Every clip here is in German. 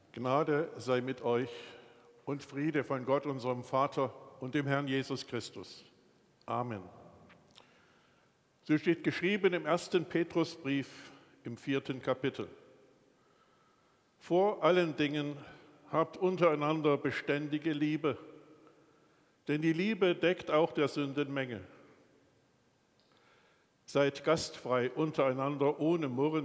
Gnade sei mit euch und Friede von Gott, unserem Vater und dem Herrn Jesus Christus. Amen. So steht geschrieben im 1. Petrusbrief im 4. Kapitel. Vor allen Dingen habt untereinander beständige Liebe, denn die Liebe deckt auch der Sündenmenge. Seid gastfrei untereinander ohne Murren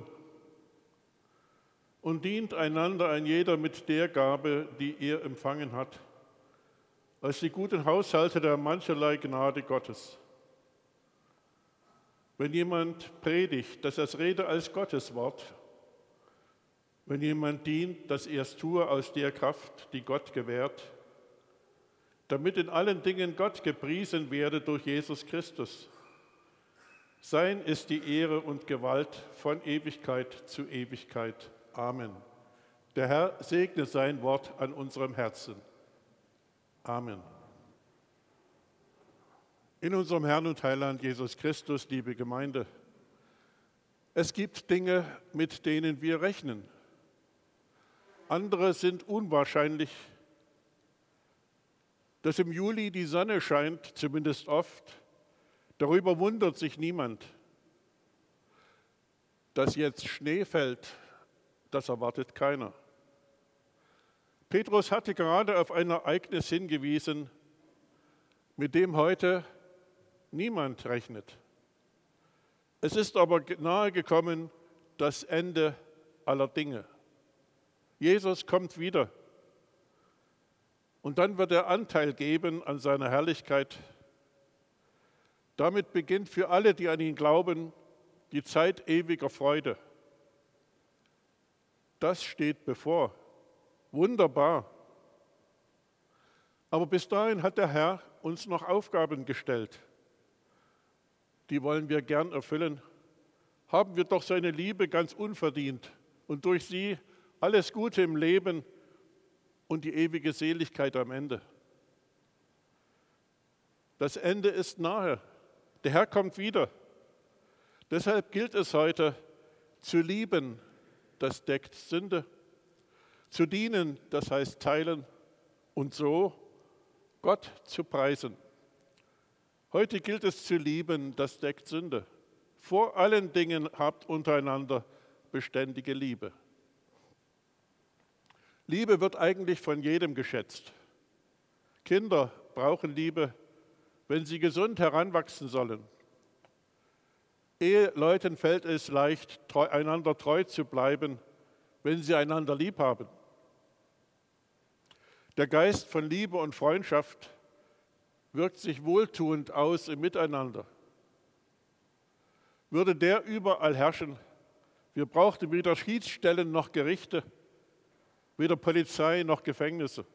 und dient einander ein jeder mit der Gabe, die er empfangen hat, als die guten Haushalte der mancherlei Gnade Gottes. Wenn jemand predigt, dass er es rede als Gottes Wort. Wenn jemand dient, dass er es tue aus der Kraft, die Gott gewährt, damit in allen Dingen Gott gepriesen werde durch Jesus Christus. Sein ist die Ehre und Gewalt von Ewigkeit zu Ewigkeit. Amen. Der Herr segne sein Wort an unserem Herzen. Amen. In unserem Herrn und Heiland Jesus Christus, liebe Gemeinde, es gibt Dinge, mit denen wir rechnen. Andere sind unwahrscheinlich. Dass im Juli die Sonne scheint, zumindest oft, darüber wundert sich niemand. Dass jetzt Schnee fällt, das erwartet keiner. Petrus hatte gerade auf ein Ereignis hingewiesen, mit dem heute niemand rechnet. Es ist aber nahe gekommen das Ende aller Dinge. Jesus kommt wieder. Und dann wird er Anteil geben an seiner Herrlichkeit. Damit beginnt für alle, die an ihn glauben, die Zeit ewiger Freude. Das steht bevor. Wunderbar. Aber bis dahin hat der Herr uns noch Aufgaben gestellt. Die wollen wir gern erfüllen. Haben wir doch seine Liebe ganz unverdient und durch sie alles Gute im Leben und die ewige Seligkeit am Ende. Das Ende ist nahe. Der Herr kommt wieder. Deshalb gilt es heute, zu lieben, das deckt Sünde. Zu dienen, das heißt teilen. Und so Gott zu preisen. Heute gilt es zu lieben, das deckt Sünde. Vor allen Dingen habt untereinander beständige Liebe. Liebe wird eigentlich von jedem geschätzt. Kinder brauchen Liebe, wenn sie gesund heranwachsen sollen. Eheleuten fällt es leicht, einander treu zu bleiben, wenn sie einander lieb haben. Der Geist von Liebe und Freundschaft wirkt sich wohltuend aus im Miteinander. Würde der überall herrschen, wir brauchten weder Schiedsstellen noch Gerichte, weder Polizei noch Gefängnisse.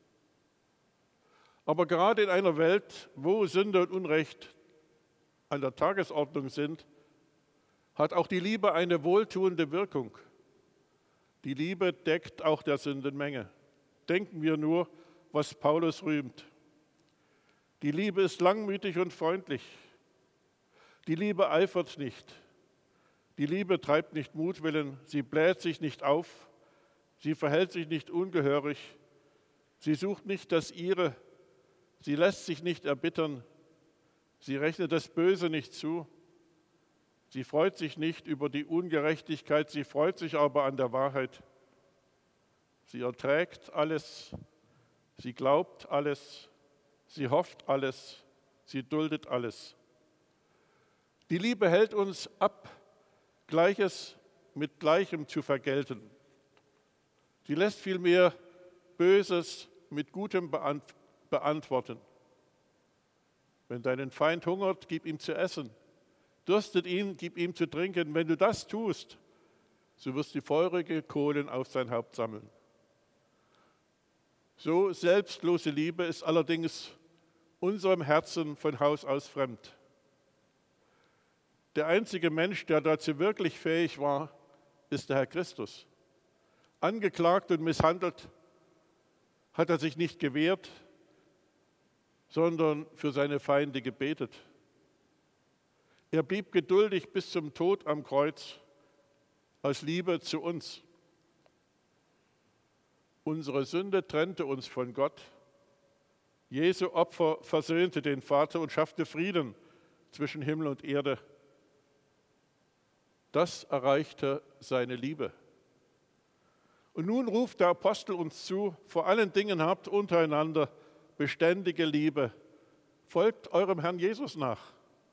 Aber gerade in einer Welt, wo Sünde und Unrecht an der Tagesordnung sind, hat auch die Liebe eine wohltuende Wirkung. Die Liebe deckt auch der Sündenmenge. Denken wir nur, was Paulus rühmt. Die Liebe ist langmütig und freundlich. Die Liebe eifert nicht. Die Liebe treibt nicht Mutwillen. Sie bläht sich nicht auf. Sie verhält sich nicht ungehörig. Sie sucht nicht das Ihre. Sie lässt sich nicht erbittern. Sie rechnet das Böse nicht zu. Sie freut sich nicht über die Ungerechtigkeit. Sie freut sich aber an der Wahrheit. Sie erträgt alles. Sie glaubt alles. Sie hofft alles. Sie duldet alles. Die Liebe hält uns ab, Gleiches mit Gleichem zu vergelten. Sie lässt vielmehr Böses mit Gutem beantworten. Wenn deinen Feind hungert, gib ihm zu essen. Dürstet ihn, gib ihm zu trinken. Wenn du das tust, so wirst du feurige Kohlen auf sein Haupt sammeln. So selbstlose Liebe ist allerdings unserem Herzen von Haus aus fremd. Der einzige Mensch, der dazu wirklich fähig war, ist der Herr Christus. Angeklagt und misshandelt hat er sich nicht gewehrt, sondern für seine Feinde gebetet. Er blieb geduldig bis zum Tod am Kreuz aus Liebe zu uns. Unsere Sünde trennte uns von Gott. Jesu Opfer versöhnte den Vater und schaffte Frieden zwischen Himmel und Erde. Das erreichte seine Liebe. Und nun ruft der Apostel uns zu, vor allen Dingen habt untereinander beständige Liebe. Folgt eurem Herrn Jesus nach.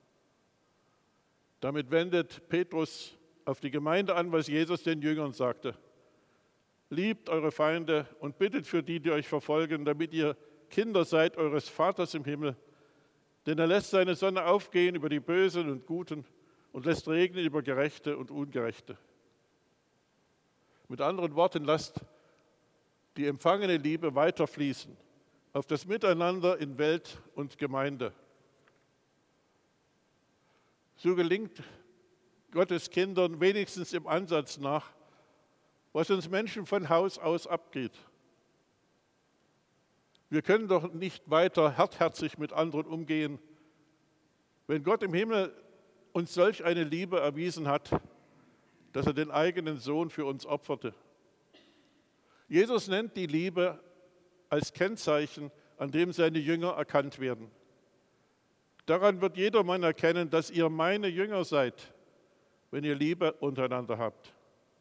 Damit wendet Petrus auf die Gemeinde an, was Jesus den Jüngern sagte. Liebt eure Feinde und bittet für die, die euch verfolgen, damit ihr Kinder seid eures Vaters im Himmel. Denn er lässt seine Sonne aufgehen über die Bösen und Guten und lässt regnen über Gerechte und Ungerechte. Mit anderen Worten, lasst die empfangene Liebe weiterfließen auf das Miteinander in Welt und Gemeinde. So gelingt Gottes Kindern wenigstens im Ansatz nach, was uns Menschen von Haus aus abgeht. Wir können doch nicht weiter hartherzig mit anderen umgehen, wenn Gott im Himmel uns solch eine Liebe erwiesen hat, dass er den eigenen Sohn für uns opferte. Jesus nennt die Liebe als Kennzeichen, an dem seine Jünger erkannt werden. Daran wird jedermann erkennen, dass ihr meine Jünger seid, wenn ihr Liebe untereinander habt.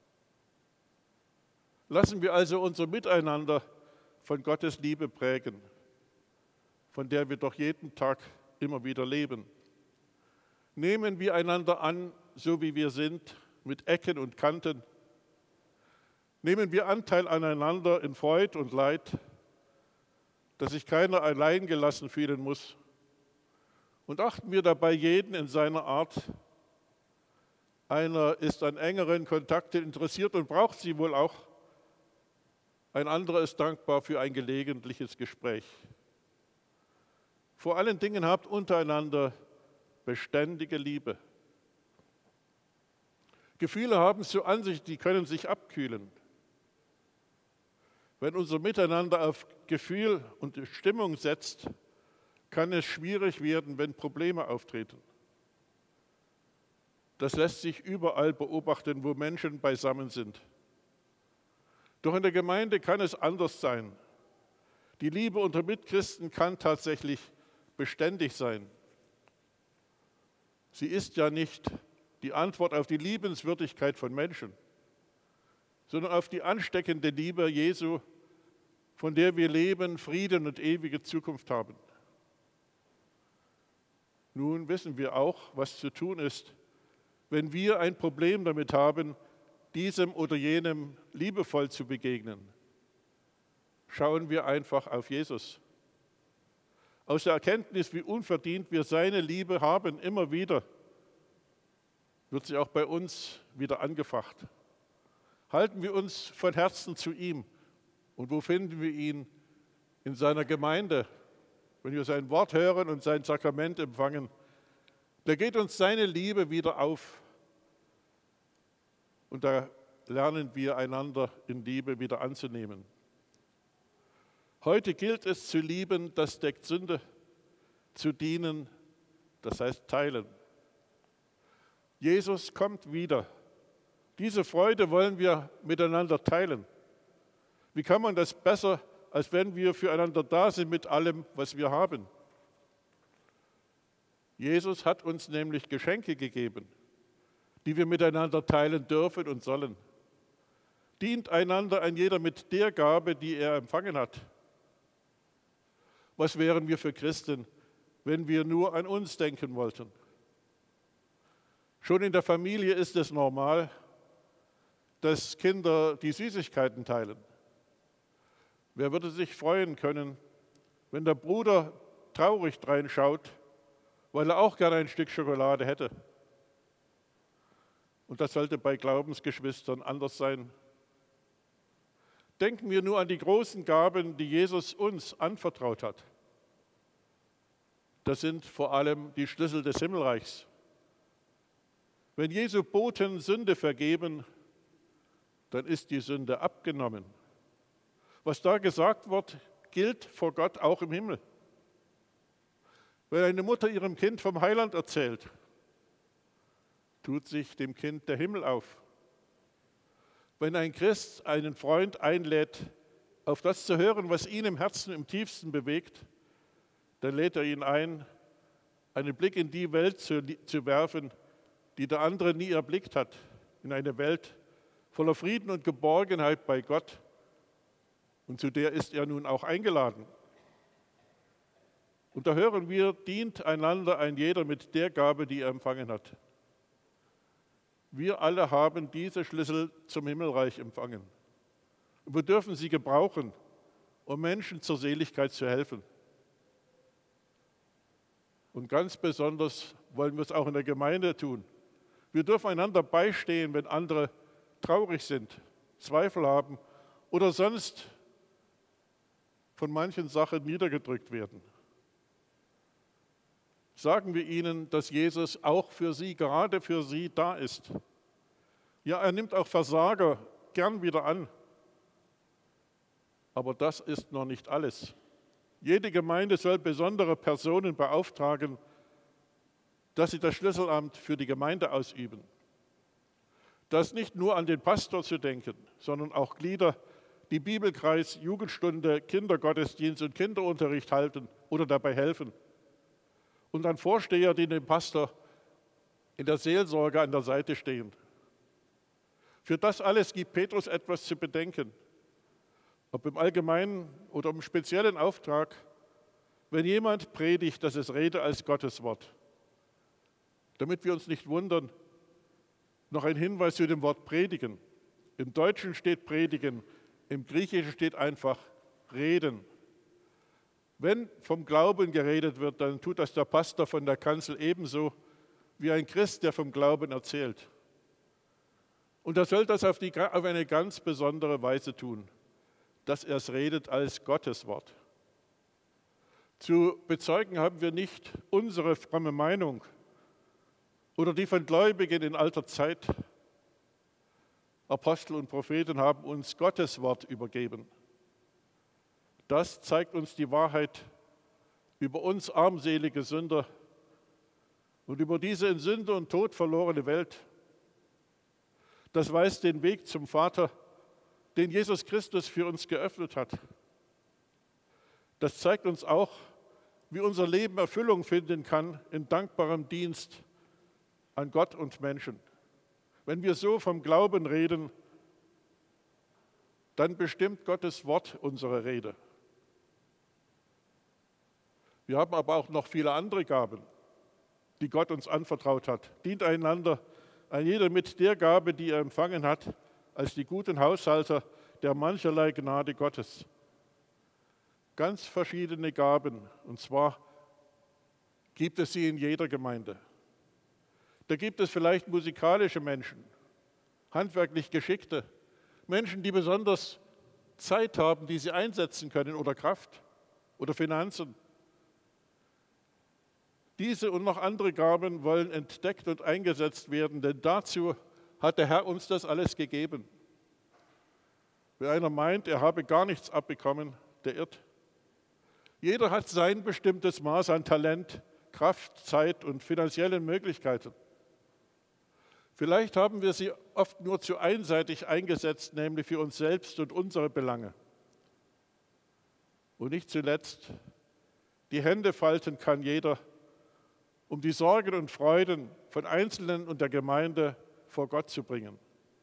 Lassen wir also unser Miteinander von Gottes Liebe prägen, von der wir doch jeden Tag immer wieder leben. Nehmen wir einander an, so wie wir sind, mit Ecken und Kanten. Nehmen wir Anteil aneinander in Freud und Leid, dass sich keiner allein gelassen fühlen muss. Und achten wir dabei jeden in seiner Art. Einer ist an engeren Kontakten interessiert und braucht sie wohl auch. Ein anderer ist dankbar für ein gelegentliches Gespräch. Vor allen Dingen habt untereinander beständige Liebe. Gefühle haben so an sich, die können sich abkühlen. Wenn unser Miteinander auf Gefühl und Stimmung setzt, kann es schwierig werden, wenn Probleme auftreten. Das lässt sich überall beobachten, wo Menschen beisammen sind. Doch in der Gemeinde kann es anders sein. Die Liebe unter Mitchristen kann tatsächlich beständig sein. Sie ist ja nicht die Antwort auf die Liebenswürdigkeit von Menschen, sondern auf die ansteckende Liebe Jesu, von der wir Leben, Frieden und ewige Zukunft haben. Nun wissen wir auch, was zu tun ist, wenn wir ein Problem damit haben, diesem oder jenem liebevoll zu begegnen. Schauen wir einfach auf Jesus. Aus der Erkenntnis, wie unverdient wir seine Liebe haben, immer wieder, wird sie auch bei uns wieder angefacht. Halten wir uns von Herzen zu ihm. Und wo finden wir ihn? In seiner Gemeinde. Wenn wir sein Wort hören und sein Sakrament empfangen, da geht uns seine Liebe wieder auf. Und da lernen wir einander in Liebe wieder anzunehmen. Heute gilt es zu lieben, das deckt Sünde, zu dienen, das heißt teilen. Jesus kommt wieder. Diese Freude wollen wir miteinander teilen. Wie kann man das besser, als wenn wir füreinander da sind mit allem, was wir haben? Jesus hat uns nämlich Geschenke gegeben, die wir miteinander teilen dürfen und sollen. Dient einander ein jeder mit der Gabe, die er empfangen hat. Was wären wir für Christen, wenn wir nur an uns denken wollten? Schon in der Familie ist es normal, dass Kinder die Süßigkeiten teilen. Wer würde sich freuen können, wenn der Bruder traurig reinschaut, weil er auch gerne ein Stück Schokolade hätte? Und das sollte bei Glaubensgeschwistern anders sein. Denken wir nur an die großen Gaben, die Jesus uns anvertraut hat. Das sind vor allem die Schlüssel des Himmelreichs. Wenn Jesu Boten Sünde vergeben, dann ist die Sünde abgenommen. Was da gesagt wird, gilt vor Gott auch im Himmel. Wenn eine Mutter ihrem Kind vom Heiland erzählt, tut sich dem Kind der Himmel auf. Wenn ein Christ einen Freund einlädt, auf das zu hören, was ihn im Herzen im tiefsten bewegt, dann lädt er ihn ein, einen Blick in die Welt zu werfen, die der andere nie erblickt hat, in eine Welt voller Frieden und Geborgenheit bei Gott. Und zu der ist er nun auch eingeladen. Und da hören wir, dient einander ein jeder mit der Gabe, die er empfangen hat. Wir alle haben diese Schlüssel zum Himmelreich empfangen. Und wir dürfen sie gebrauchen, um Menschen zur Seligkeit zu helfen. Und ganz besonders wollen wir es auch in der Gemeinde tun. Wir dürfen einander beistehen, wenn andere traurig sind, Zweifel haben oder sonst von manchen Sachen niedergedrückt werden. Sagen wir ihnen, dass Jesus auch für sie, gerade für sie da ist. Ja, er nimmt auch Versager gern wieder an. Aber das ist noch nicht alles. Jede Gemeinde soll besondere Personen beauftragen, dass sie das Schlüsselamt für die Gemeinde ausüben. Das nicht nur an den Pastor zu denken, sondern auch Glieder, die Bibelkreis, Jugendstunde, Kindergottesdienst und Kinderunterricht halten oder dabei helfen. Und dann Vorsteher, die dem Pastor in der Seelsorge an der Seite stehen. Für das alles gibt Petrus etwas zu bedenken. Ob im allgemeinen oder im speziellen Auftrag, wenn jemand predigt, dass es rede als Gottes Wort. Damit wir uns nicht wundern, noch ein Hinweis zu dem Wort predigen. Im Deutschen steht predigen, im Griechischen steht einfach reden. Wenn vom Glauben geredet wird, dann tut das der Pastor von der Kanzel ebenso wie ein Christ, der vom Glauben erzählt. Und er soll das auf eine ganz besondere Weise tun, dass er es redet als Gottes Wort. Zu bezeugen haben wir nicht unsere fromme Meinung oder die von Gläubigen in alter Zeit. Apostel und Propheten haben uns Gottes Wort übergeben. Das zeigt uns die Wahrheit über uns armselige Sünder und über diese in Sünde und Tod verlorene Welt. Das weist den Weg zum Vater, den Jesus Christus für uns geöffnet hat. Das zeigt uns auch, wie unser Leben Erfüllung finden kann in dankbarem Dienst an Gott und Menschen. Wenn wir so vom Glauben reden, dann bestimmt Gottes Wort unsere Rede. Wir haben aber auch noch viele andere Gaben, die Gott uns anvertraut hat. Dient einander, ein jeder mit der Gabe, die er empfangen hat, als die guten Haushalter der mancherlei Gnade Gottes. Ganz verschiedene Gaben, und zwar gibt es sie in jeder Gemeinde. Da gibt es vielleicht musikalische Menschen, handwerklich Geschickte, Menschen, die besonders Zeit haben, die sie einsetzen können, oder Kraft oder Finanzen. Diese und noch andere Gaben wollen entdeckt und eingesetzt werden, denn dazu hat der Herr uns das alles gegeben. Wer einer meint, er habe gar nichts abbekommen, der irrt. Jeder hat sein bestimmtes Maß an Talent, Kraft, Zeit und finanziellen Möglichkeiten. Vielleicht haben wir sie oft nur zu einseitig eingesetzt, nämlich für uns selbst und unsere Belange. Und nicht zuletzt, die Hände falten kann jeder, um die Sorgen und Freuden von Einzelnen und der Gemeinde vor Gott zu bringen.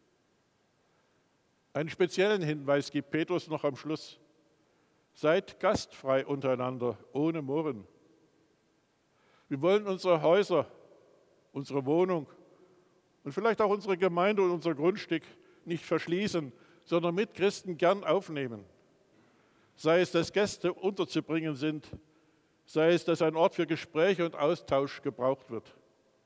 Einen speziellen Hinweis gibt Petrus noch am Schluss. Seid gastfrei untereinander, ohne Murren. Wir wollen unsere Häuser, unsere Wohnung und vielleicht auch unsere Gemeinde und unser Grundstück nicht verschließen, sondern mit Christen gern aufnehmen. Sei es, dass Gäste unterzubringen sind, sei es, dass ein Ort für Gespräche und Austausch gebraucht wird.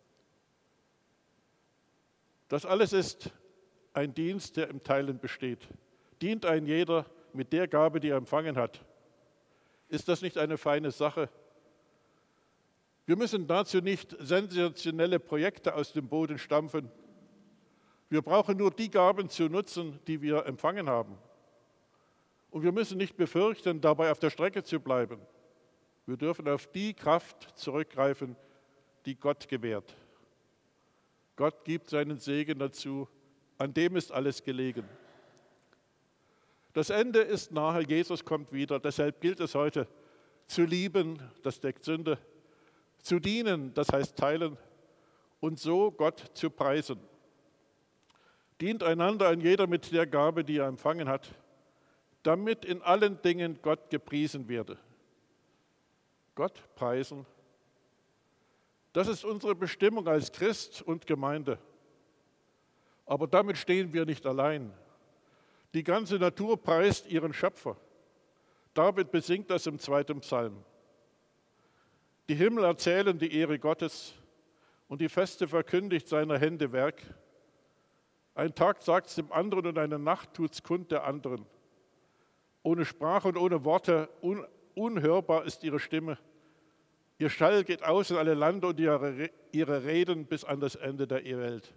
Das alles ist ein Dienst, der im Teilen besteht. Dient ein jeder mit der Gabe, die er empfangen hat. Ist das nicht eine feine Sache? Wir müssen dazu nicht sensationelle Projekte aus dem Boden stampfen. Wir brauchen nur die Gaben zu nutzen, die wir empfangen haben. Und wir müssen nicht befürchten, dabei auf der Strecke zu bleiben. Wir dürfen auf die Kraft zurückgreifen, die Gott gewährt. Gott gibt seinen Segen dazu, an dem ist alles gelegen. Das Ende ist nahe, Jesus kommt wieder. Deshalb gilt es heute, zu lieben, das deckt Sünde, zu dienen, das heißt teilen, und so Gott zu preisen. Dient einander ein jeder mit der Gabe, die er empfangen hat, damit in allen Dingen Gott gepriesen werde. Gott preisen. Das ist unsere Bestimmung als Christ und Gemeinde. Aber damit stehen wir nicht allein. Die ganze Natur preist ihren Schöpfer. David besingt das im 2. Psalm. Die Himmel erzählen die Ehre Gottes und die Feste verkündigt seiner Hände Werk. Ein Tag sagt's dem anderen und eine Nacht tut's kund der anderen. Ohne Sprache und ohne Worte, unhörbar ist ihre Stimme. Ihr Schall geht aus in alle Lande und ihre Reden bis an das Ende der Welt.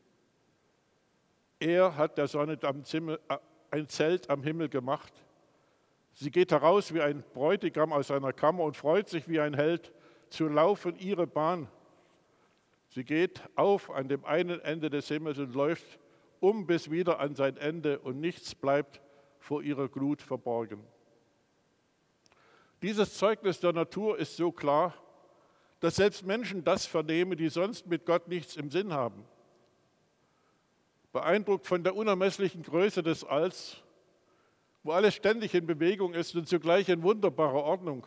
Er hat der Sonne ein Zelt am Himmel gemacht. Sie geht heraus wie ein Bräutigam aus seiner Kammer und freut sich wie ein Held zu laufen ihre Bahn. Sie geht auf an dem einen Ende des Himmels und läuft bis wieder an sein Ende und nichts bleibt vor ihrer Glut verborgen. Dieses Zeugnis der Natur ist so klar, dass selbst Menschen das vernehmen, die sonst mit Gott nichts im Sinn haben. Beeindruckt von der unermesslichen Größe des Alls, wo alles ständig in Bewegung ist und zugleich in wunderbarer Ordnung.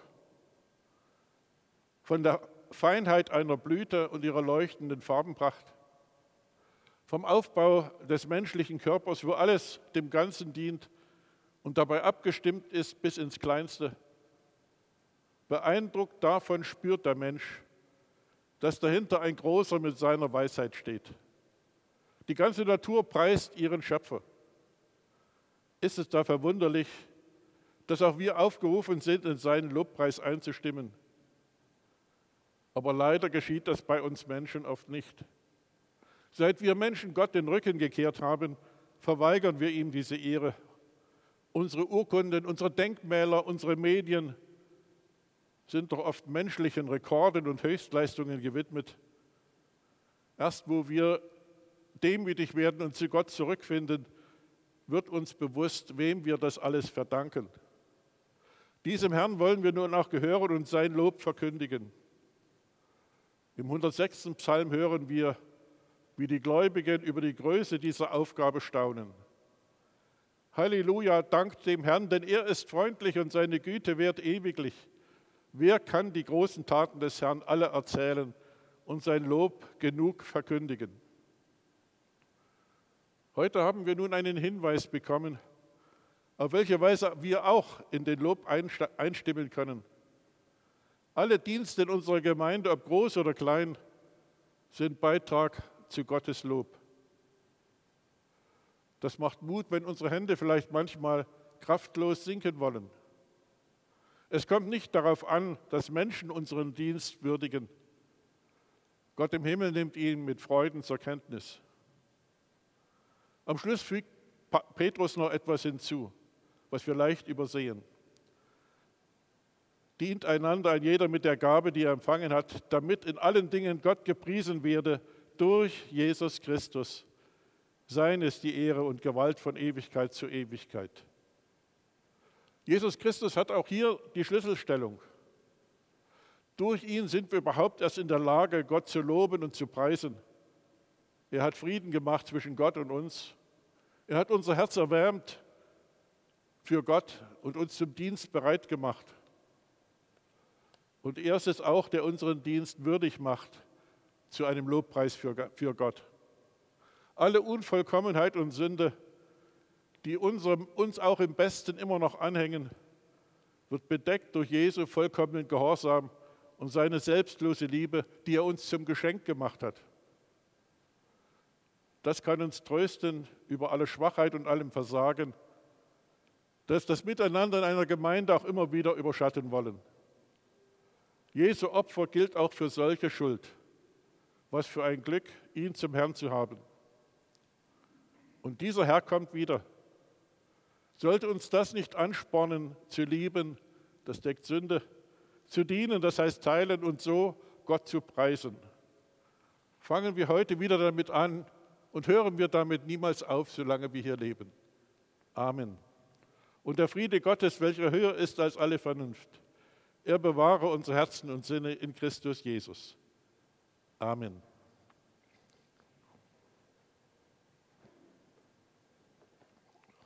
Von der Feinheit einer Blüte und ihrer leuchtenden Farbenpracht. Vom Aufbau des menschlichen Körpers, wo alles dem Ganzen dient und dabei abgestimmt ist bis ins Kleinste. Beeindruckt davon spürt der Mensch, dass dahinter ein Großer mit seiner Weisheit steht. Die ganze Natur preist ihren Schöpfer. Ist es da verwunderlich, dass auch wir aufgerufen sind, in seinen Lobpreis einzustimmen? Aber leider geschieht das bei uns Menschen oft nicht. Seit wir Menschen Gott den Rücken gekehrt haben, verweigern wir ihm diese Ehre. Unsere Urkunden, unsere Denkmäler, unsere Medien sind doch oft menschlichen Rekorden und Höchstleistungen gewidmet. Erst wo wir demütig werden und zu Gott zurückfinden, wird uns bewusst, wem wir das alles verdanken. Diesem Herrn wollen wir nun auch gehören und sein Lob verkündigen. Im 106. Psalm hören wir, wie die Gläubigen über die Größe dieser Aufgabe staunen. Halleluja, dankt dem Herrn, denn er ist freundlich und seine Güte währt ewiglich. Wer kann die großen Taten des Herrn alle erzählen und sein Lob genug verkündigen? Heute haben wir nun einen Hinweis bekommen, auf welche Weise wir auch in den Lob einstimmen können. Alle Dienste in unserer Gemeinde, ob groß oder klein, sind Beitrag zu Gottes Lob. Das macht Mut, wenn unsere Hände vielleicht manchmal kraftlos sinken wollen. Es kommt nicht darauf an, dass Menschen unseren Dienst würdigen. Gott im Himmel nimmt ihn mit Freuden zur Kenntnis. Am Schluss fügt Petrus noch etwas hinzu, was wir leicht übersehen. Dient einander ein jeder mit der Gabe, die er empfangen hat, damit in allen Dingen Gott gepriesen werde durch Jesus Christus. Sein ist die Ehre und Gewalt von Ewigkeit zu Ewigkeit. Jesus Christus hat auch hier die Schlüsselstellung. Durch ihn sind wir überhaupt erst in der Lage, Gott zu loben und zu preisen. Er hat Frieden gemacht zwischen Gott und uns. Er hat unser Herz erwärmt für Gott und uns zum Dienst bereit gemacht. Und er ist es auch, der unseren Dienst würdig macht zu einem Lobpreis für Gott. Alle Unvollkommenheit und Sünde, die uns auch im Besten immer noch anhängen, wird bedeckt durch Jesu vollkommenen Gehorsam und seine selbstlose Liebe, die er uns zum Geschenk gemacht hat. Das kann uns trösten über alle Schwachheit und allem Versagen, das das Miteinander in einer Gemeinde auch immer wieder überschatten wollen. Jesu Opfer gilt auch für solche Schuld. Was für ein Glück, ihn zum Herrn zu haben. Und dieser Herr kommt wieder. Sollte uns das nicht anspornen, zu lieben, das deckt Sünde, zu dienen, das heißt teilen und so Gott zu preisen. Fangen wir heute wieder damit an und hören wir damit niemals auf, solange wir hier leben. Amen. Und der Friede Gottes, welcher höher ist als alle Vernunft, er bewahre unsere Herzen und Sinne in Christus Jesus. Amen.